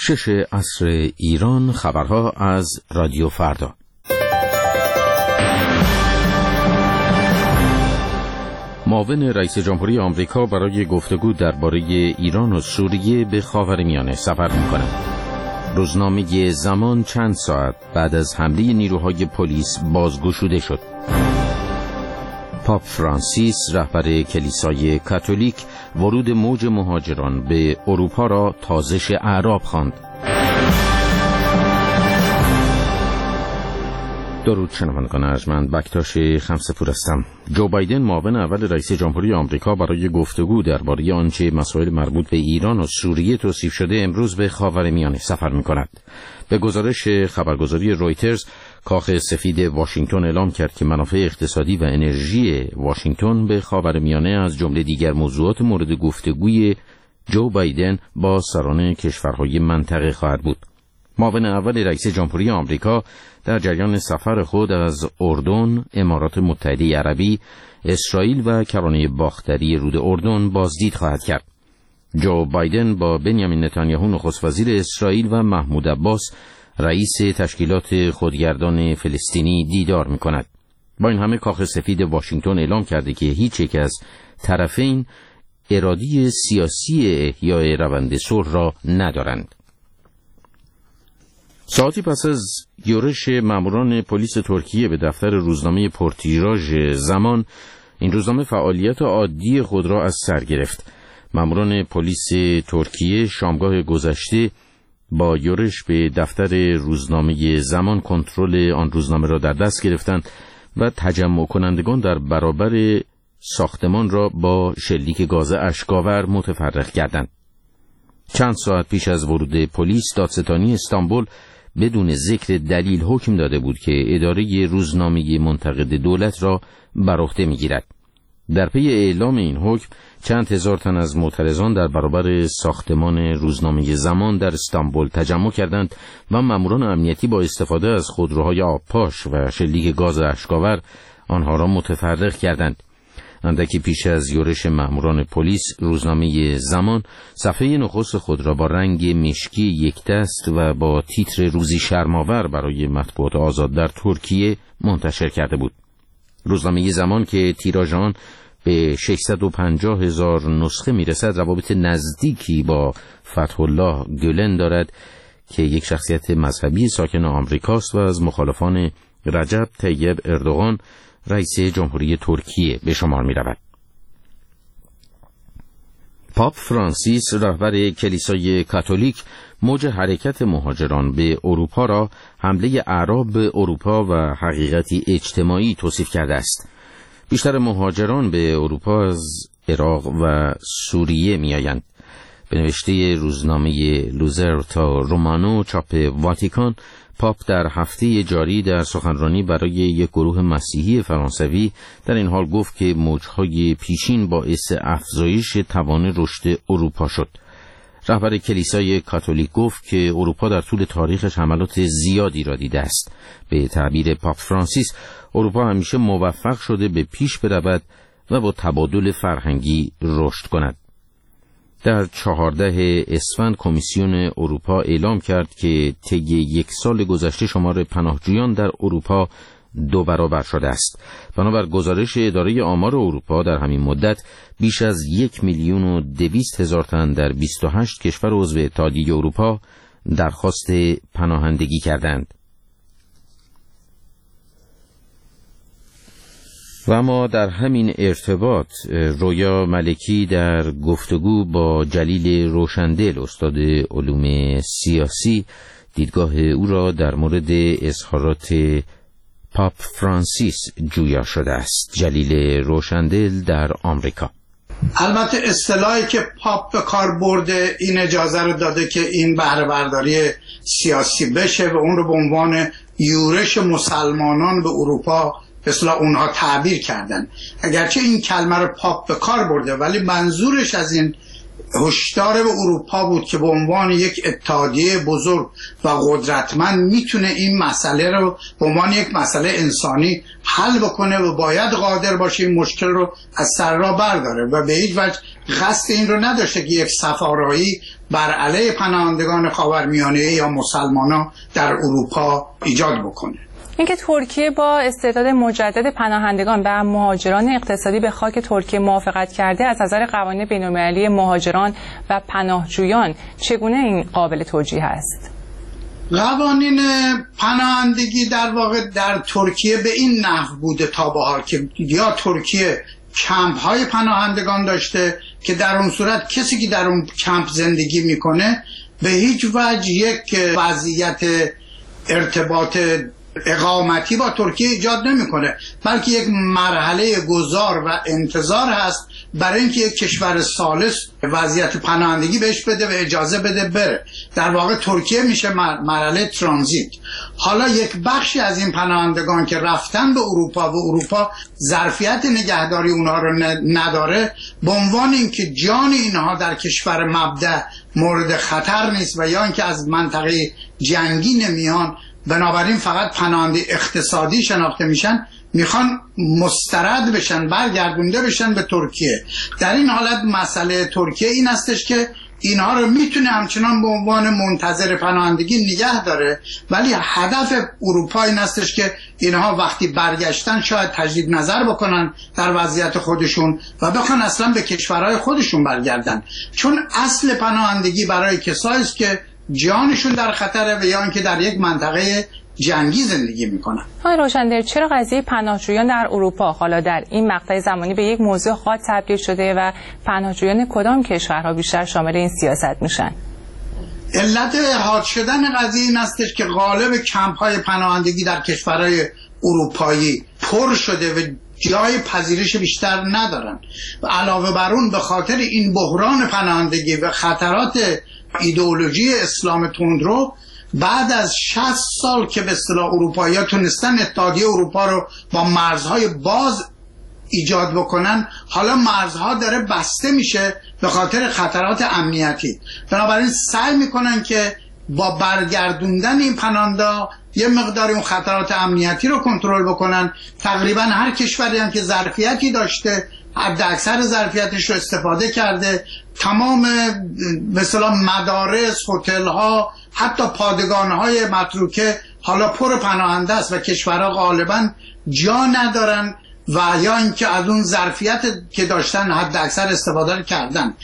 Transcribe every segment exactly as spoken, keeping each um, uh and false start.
شش عصر ایران، خبرها از رادیو فردا. معاون رئیس جمهوری آمریکا برای گفتگو درباره ایران و سوریه به خاورمیانه سفر می‌کند. روزنامه زمان چند ساعت بعد از حمله نیروهای پلیس بازگشوده شد. پاپ فرانسیس، رهبر کلیسای کاتولیک، ورود موج مهاجران به اروپا را تازش اعراب خواند. درود شنوندگان ارجمند، بکتاش خمسه‌پور هستم. جو بایدن، معاون اول رئیس جمهوری آمریکا برای گفتگو درباره آنچه مسائل مربوط به ایران و سوریه توصیف شده، امروز به خاورمیانه سفر می‌کند. به گزارش خبرگزاری رویترز، کاخ سفید واشنگتن اعلام کرد که منافع اقتصادی و انرژی واشنگتن به خاورمیانه از جمله دیگر موضوعات مورد گفتگوی جو بایدن با سران کشورهای منطقه خواهد بود. معاون اول رئیس جمهوری آمریکا در جریان سفر خود از اردن، امارات متحده عربی، اسرائیل و کرانه باختری رود اردن بازدید خواهد کرد. جو بایدن با بنیامین نتانیاهو نخست وزیر اسرائیل و محمود عباس رئیس تشکیلات خودگردان فلسطینی دیدار می‌کند. با این همه کاخ سفید واشنگتن اعلام کرده که هیچ یک از طرفین اراده سیاسی احیای روند صلح را ندارند. ساعتی پس از یورش ماموران پلیس ترکیه به دفتر روزنامه پرتیراژ زمان، این روزنامه فعالیت عادی خود را از سر گرفت. ماموران پلیس ترکیه شامگاه گذشته با یورش به دفتر روزنامه زمان کنترل آن روزنامه را در دست گرفتند و تجمع کنندگان در برابر ساختمان را با شلیک گاز اشک‌آور متفرق کردند. چند ساعت پیش از ورود پلیس، دادستانی استانبول بدون ذکر دلیل حکم داده بود که اداره روزنامه منتقد دولت را بر عهده می‌گیرد. در پی اعلام این حکم، چند هزار تن از معترضان در برابر ساختمان روزنامه زمان در استانبول تجمع کردند و ماموران امنیتی با استفاده از خودروهای آبپاش و شلیک گاز اشک‌آور آنها را متفرق کردند. اندکی پیش از یورش ماموران پلیس، روزنامه زمان صفحه نخست خود را با رنگ مشکی یک دست و با تیتر روزی شرم‌آور برای مطبوعات آزاد در ترکیه منتشر کرده بود. روزنامه زمان که تیراژ آن به ششصد و پنجاه هزار نسخه میرسد، روابط نزدیکی با فتح الله گولن دارد که یک شخصیت مذهبی ساکن آمریکاست و از مخالفان رجب طیب اردوغان، رئیس جمهوری ترکیه به شمار می رود. پاپ فرانسیس، رهبر کلیسای کاتولیک، موج حرکت مهاجران به اروپا را حمله اعراب به اروپا و حقیقتی اجتماعی توصیف کرده است. بیشتر مهاجران به اروپا از عراق و سوریه می آیند. به نوشته روزنامه لوزرتا رومانو چاپ واتیکان، پاپ در هفته جاری در سخنرانی برای یک گروه مسیحی فرانسوی در این حال گفت که موجهای پیشین باعث افزایش توان رشد اروپا شد. رهبر کلیسای کاتولیک گفت که اروپا در طول تاریخش حملات زیادی را دیده است. به تعبیر پاپ فرانسیس، اروپا همیشه موفق شده به پیش برود و با تبادل فرهنگی رشد کند. در چهارده اسفند کمیسیون اروپا اعلام کرد که طی یک سال گذشته شمار پناهجویان در اروپا دو برابر شده است. بنابر گزارش اداره آمار اروپا، در همین مدت بیش از یک میلیون و دویست هزار تن در بیست و هشت کشور عضو اتحادیه اروپا درخواست پناهندگی کردند. و اما در همین ارتباط، رویا ملکی در گفتگو با جلیل روشندل، استاد علوم سیاسی، دیدگاه او را در مورد اظهارات پاپ فرانسیس جویا شده است. جلیل روشندل در آمریکا: البته اصطلاحی که پاپ به کار برده این اجازه رو داده که این بهره برداری سیاسی بشه و اون رو به عنوان یورش مسلمانان به اروپا اصلا اونها تعبیر کردن. اگرچه این کلمه رو پاپ به کار برده، ولی منظورش از این هشدار به اروپا بود که به عنوان یک اتحادیه بزرگ و قدرتمند میتونه این مسئله رو به عنوان یک مسئله انسانی حل بکنه و باید قادر باشه این مشکل رو از سر راه برداره و به هیچ وجه قصد این رو نداشته که یک صف‌آرایی بر علیه پناهندگان خاورمیانه یا مسلمانان در اروپا ایجاد بکنه. اینکه ترکیه با استعداد مجدد پناهندگان و مهاجران اقتصادی به خاک ترکیه موافقت کرده از نظر قوانین بین‌المللی مهاجران و پناهجویان چگونه این قابل توجیه است؟ قوانین پناهندگی در واقع در ترکیه به این نحو بوده تا به حال که یا ترکیه کمپ های پناهندگان داشته که در اون صورت کسی که در اون کمپ زندگی میکنه به هیچ وجه یک وضعیت ارتباط اقامتی با ترکیه ایجاد نمیکنه، بلکه یک مرحله گذار و انتظار هست برای اینکه یک کشور ثالث وضعیت پناهندگی بهش بده و اجازه بده بره. در واقع ترکیه میشه مرحله ترانزیت. حالا یک بخشی از این پناهندگان که رفتن به اروپا و اروپا ظرفیت نگهداری اونها رو نداره، به عنوان اینکه جان اینها در کشور مبدأ مورد خطر نیست و یا اینکه از منطقه جنگی نمیان، بنابراین فقط پناهنده اقتصادی شناخته میشن، میخوان مسترد بشن، برگردونده بشن به ترکیه. در این حالت مسئله ترکیه این هستش که اینها رو میتونه همچنان به عنوان منتظر پناهندگی نگه داره، ولی هدف اروپا این هستش که اینها وقتی برگشتن شاید تجدید نظر بکنن در وضعیت خودشون و بخوان اصلا به کشورهای خودشون برگردن، چون اصل پناهندگی برای کسایی است که جانشون در خطره و یا اینکه در یک منطقه جنگی زندگی میکنن. آقای روشندل، چرا قضیه پناهجویان در اروپا حالا در این مقطع زمانی به یک موضوع خاص تبدیل شده و پناهجویان کدام کشورها بیشتر شامل این سیاست میشن؟ علت حاد شدن قضیه این استش که غالب کمپ های پناهندگی در کشورهای اروپایی پر شده و جای پذیرش بیشتر ندارن و علاوه بر اون به خاطر این بحران پناهندگی و خطرات ایدئولوژی اسلام تندرو بعد از شصت سال که به اصطلاح اروپایی‌ها تونستن اتحادیه اروپا رو با مرزهای باز ایجاد بکنن، حالا مرزها داره بسته میشه به خاطر خطرات امنیتی. بنابراین سعی میکنن که با برگردوندن این پناهنده یه مقداری اون خطرات امنیتی رو کنترل بکنن. تقریبا هر کشوری هم که ظرفیتی داشته حد اکثر ظرفیتش رو استفاده کرده. تمام مثلا مدارس، هتل‌ها، حتی پادگان‌های متروکه حالا پر پناهنده است و کشورها غالبا جا ندارن و یا اینکه از اون ظرفیت که داشتن حد اکثر استفاده کردن.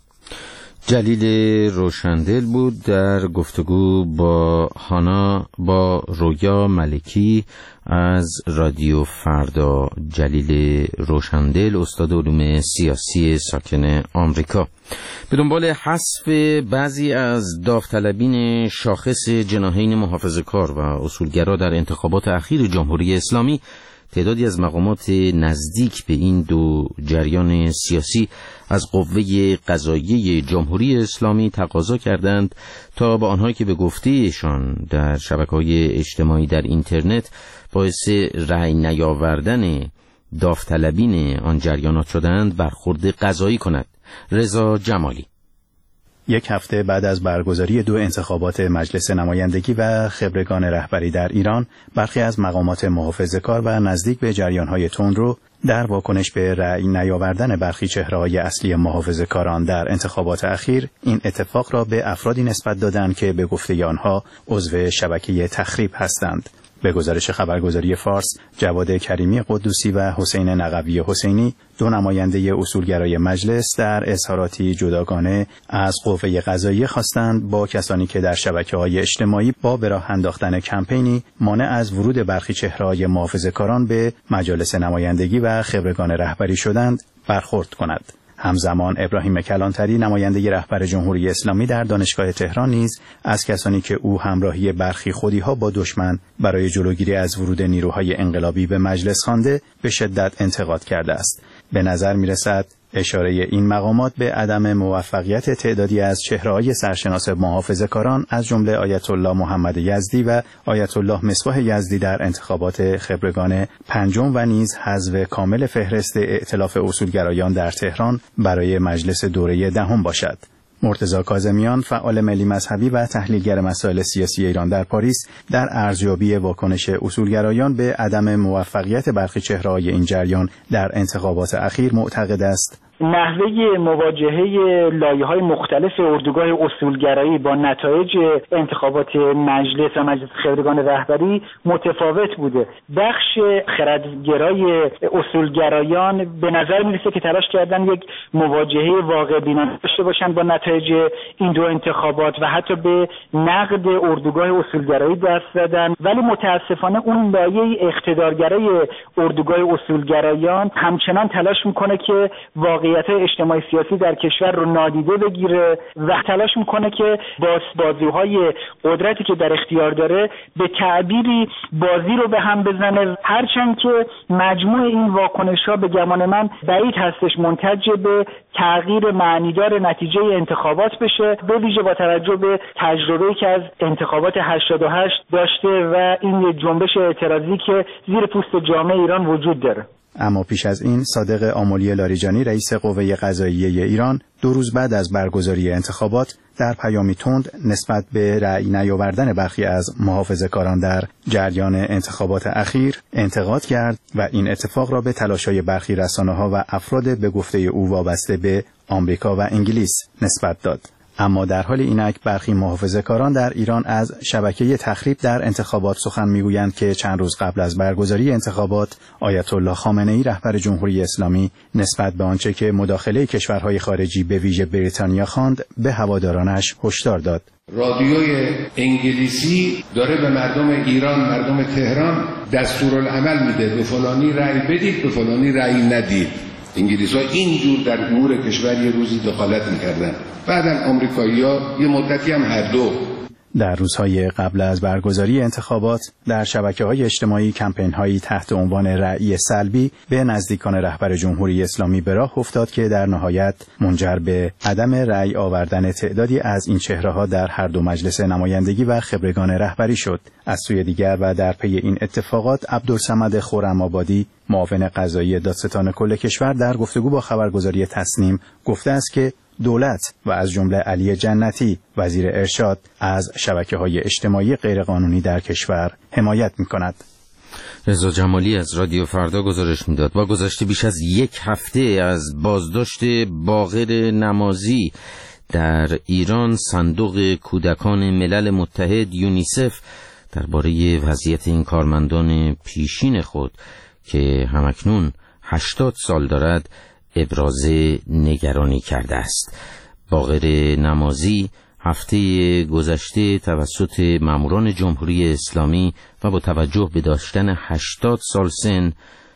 جلیل روشندل بود در گفتگو با هانا با رویا ملکی از رادیو فردا. جلیل روشندل استاد علوم سیاسی ساکن آمریکا. به دنبال حذف بعضی از داوطلبین شاخص جناحین محافظه‌کار و اصولگرا در انتخابات اخیر جمهوری اسلامی، تعدادی از مقامات نزدیک به این دو جریان سیاسی از قوه قضاییه جمهوری اسلامی تقاضا کردند تا با آنهایی که به گفته‌شان در شبکه‌های اجتماعی در اینترنت باعث رأی نیاوردن داوطلبین آن جریانات شدند برخورد قضایی کند. رضا جمالی. یک هفته بعد از برگزاری دو انتخابات مجلس نمایندگی و خبرگان رهبری در ایران، برخی از مقامات محافظه‌کار و نزدیک به جریان‌های تندرو در واکنش به رأی نیاوردن برخی چهره‌های اصلی محافظه‌کاران در انتخابات اخیر این اتفاق را به افرادی نسبت دادند که به گفته آنها عضو شبکه تخریب هستند. به گزارش خبرگزاری فارس، جواد کریمی قدوسی و حسین نقوی حسینی، دو نماینده اصولگرای مجلس، در اظهاراتی جداگانه از قوه قضاییه خواستند با کسانی که در شبکه‌های اجتماعی با به راه انداختن کمپینی مانع از ورود برخی چهره‌های محافظه‌کاران به مجالس نمایندگی و خبرگان رهبری شدند برخورد کند. همزمان ابراهیم کلانتری، نماینده رهبر جمهوری اسلامی در دانشگاه تهران، نیز از کسانی که او همراهی برخی خودی‌ها با دشمن برای جلوگیری از ورود نیروهای انقلابی به مجلس خوانده به شدت انتقاد کرده است. به نظر می‌رسد اشاره این مقامات به عدم موفقیت تعدادی از چهره‌های سرشناس محافظه‌کاران از جمله آیت الله محمد یزدی و آیت الله مصباح یزدی در انتخابات خبرگان پنجم و نیز حذف کامل فهرست ائتلاف اصولگرایان در تهران برای مجلس دوره دهم باشد. مرتضی کاظمیان، فعال ملی مذهبی و تحلیلگر مسائل سیاسی ایران در پاریس، در ارزیابی واکنش اصولگرایان به عدم موفقیت برخی چهره‌های این جریان در انتخابات اخیر معتقد است نحوه مواجهه لایه‌های مختلف اردوگاه اصولگرایی با نتایج انتخابات مجلس و مجلس خبرگان رهبری متفاوت بوده. بخش خردگرای اصولگرایان به نظر میرسه که تلاش کردن یک مواجهه واقع بینانه داشته باشن با نتایج این دو انتخابات و حتی به نقد اردوگاه اصولگرایی دست زدن، ولی متاسفانه اون لایه اقتدارگرای اردوگاه اصولگرایان همچنان تلاش میکنه که واقع اجتماعی سیاسی در کشور رو نادیده بگیره و تلاش میکنه که با بازی‌های قدرتی که در اختیار داره به تعبیری بازی رو به هم بزنه، هرچند که مجموع این واکنش‌ها به گمان من بعید هستش منتج به تغییر معنیدار نتیجه انتخابات بشه، به ویژه با توجه به تجربه‌ای که از انتخابات هشتاد و هشت داشته و این جنبش اعتراضی که زیر پوست جامعه ایران وجود داره. اما پیش از این صادق آملی لاریجانی رئیس قوه قضاییه ایران دو روز بعد از برگزاری انتخابات در پیامی تند نسبت به رأی نیاوردن برخی از محافظه‌کاران در جریان انتخابات اخیر انتقاد کرد و این اتفاق را به تلاش‌های برخی رسانه‌ها و افراد به گفته او وابسته به آمریکا و انگلیس نسبت داد. اما در حال اینک برخی محافظه‌کاران در ایران از شبکه تخریب در انتخابات سخن میگویند که چند روز قبل از برگزاری انتخابات آیت الله خامنه‌ای رهبر جمهوری اسلامی نسبت به آنچه که مداخله کشورهای خارجی به ویژه بریتانیا خواند به هوادارانش هشدار داد. رادیوی انگلیسی داره به مردم ایران، مردم تهران دستورالعمل میده، به فلانی رأی بدید، به فلانی رأی ندید. انگلیس‌ها اینجور در امور کشور یه روزی دخالت می‌کردن. بعداً آمریکایی‌ها یه مدتی هم هر دو. در روزهای قبل از برگزاری انتخابات در شبکه‌های اجتماعی کمپین‌هایی تحت عنوان رأی سلبی به نزدیکان رهبر جمهوری اسلامی به راه افتاد که در نهایت منجر به عدم رأی آوردن تعدادی از این چهره‌ها در هر دو مجلس نمایندگی و خبرگان رهبری شد. از سوی دیگر و در پی این اتفاقات عبدالصمد خرم‌آبادی معاون قضایی دادستان کل کشور در گفتگو با خبرگزاری تصنیم گفته است که دولت و از جمله علی جنتی وزیر ارشاد از شبکه‌های اجتماعی غیرقانونی در کشور حمایت می‌کند. رضا جمالی از رادیو فردا گزارش می‌داد. با گذشت بیش از یک هفته از بازداشت باقر نمازی در ایران، صندوق کودکان ملل متحد یونیسف درباره وضعیت این کارمندان پیشین خود که همکنون هشتاد سال دارد ابراز نگرانی کرده است. باقر نمازی هفته گذشته توسط ماموران جمهوری اسلامی و با توجه به داشتن هشتاد سال سن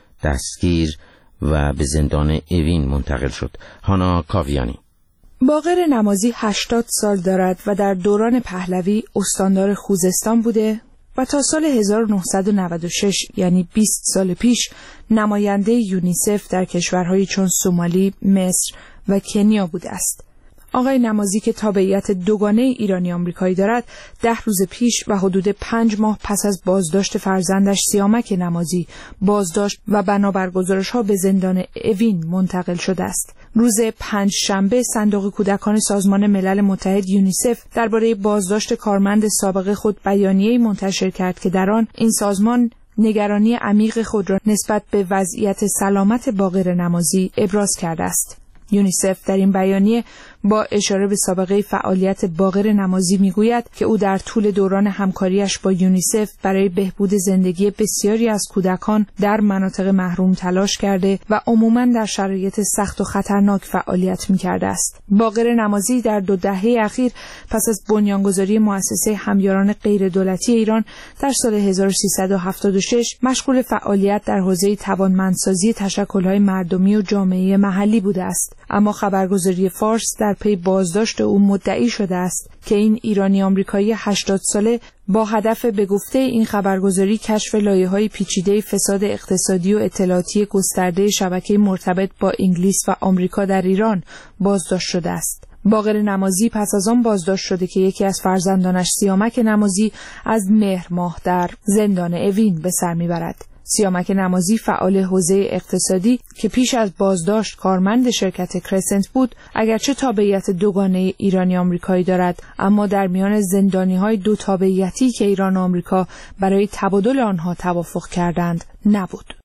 دستگیر و به زندان اوین منتقل شد. هانا کاویانی. باقر نمازی هشتاد سال دارد و در دوران پهلوی استاندار خوزستان بوده و تا سال هزار و نهصد و نود و شش یعنی بیست سال پیش نماینده یونیسف در کشورهای چون سومالی، مصر و کنیا بوده است. آقای نمازی که تابعیت دوگانه ایرانی آمریکایی دارد، ده روز پیش و حدود پنج ماه پس از بازداشت فرزندش سیامک نمازی بازداشت و بنابر گزارش‌ها به زندان اوین منتقل شده است. روز پنج شنبه صندوق کودکان سازمان ملل متحد یونیسف درباره بازداشت کارمند سابق خود بیانیه‌ای منتشر کرد که در آن این سازمان نگرانی عمیق خود را نسبت به وضعیت سلامت باقر نمازی ابراز کرده است. یونیسف در این بیانیه با اشاره به سابقه فعالیت باقر نمازی میگوید که او در طول دوران همکاریش با یونیسف برای بهبود زندگی بسیاری از کودکان در مناطق محروم تلاش کرده و عموماً در شرایط سخت و خطرناک فعالیت میکرده است. باقر نمازی در دو دهه اخیر پس از بنیانگذاری مؤسسه همیاران غیردولتی ایران در سال هزار و سیصد و هفتاد و شش مشغول فعالیت در حوزه توانمندسازی تشکل‌های مردمی و جامعه محلی بوده است. اما خبرگزاری فارس در پی بازداشت او مدعی شده است که این ایرانی آمریکایی هشتاد ساله با هدف به گفته این خبرگزاری کشف لایه‌های پیچیده فساد اقتصادی و اطلاعاتی گسترده شبکه مرتبط با انگلیس و آمریکا در ایران بازداشت شده است. باقر نمازی پس از آن بازداشت شده که یکی از فرزندانش سیامک نمازی از مهر ماه در زندان اوین به سر میبرد. سیامک نمازی فعال حوزه اقتصادی که پیش از بازداشت کارمند شرکت کرسنت بود، اگرچه تابعیت دوگانه ایرانی آمریکایی دارد، اما در میان زندانی‌های دو تابعیتی که ایران و آمریکا برای تبادل آنها توافق کردند نبود.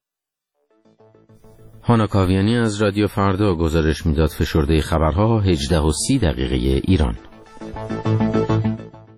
هانا کاویانی از رادیو فردا گزارش میداد. فشرده خبرها هجده و سی دقیقه ایران.